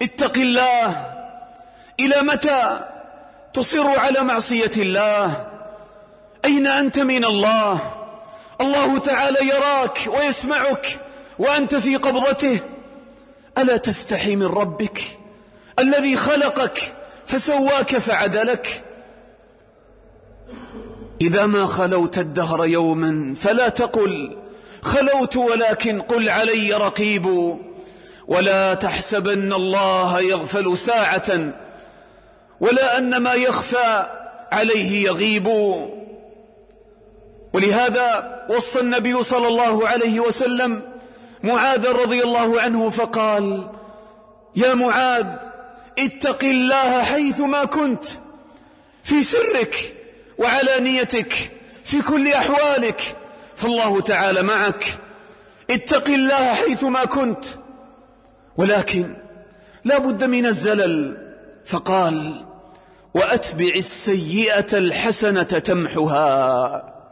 اتق الله. إلى متى تصر على معصية الله؟ أين أنت من الله؟ الله تعالى يراك ويسمعك وأنت في قبضته. ألا تستحي من ربك الذي خلقك فسواك فعدلك؟ إذا ما خلوت الدهر يوما فلا تقل خلوت، ولكن قل علي رقيب. ولا تحسبن الله يغفل ساعة، ولا أن ما يخفى عليه يغيب. ولهذا وصى النبي صلى الله عليه وسلم معاذ رضي الله عنه فقال: يا معاذ اتق الله حيثما كنت، في سرك وعلانيتك، في كل أحوالك، فالله تعالى معك. اتق الله حيثما كنت، ولكن لا بد من الزلل. فقال: وأتبع السيئة الحسنة تمحها.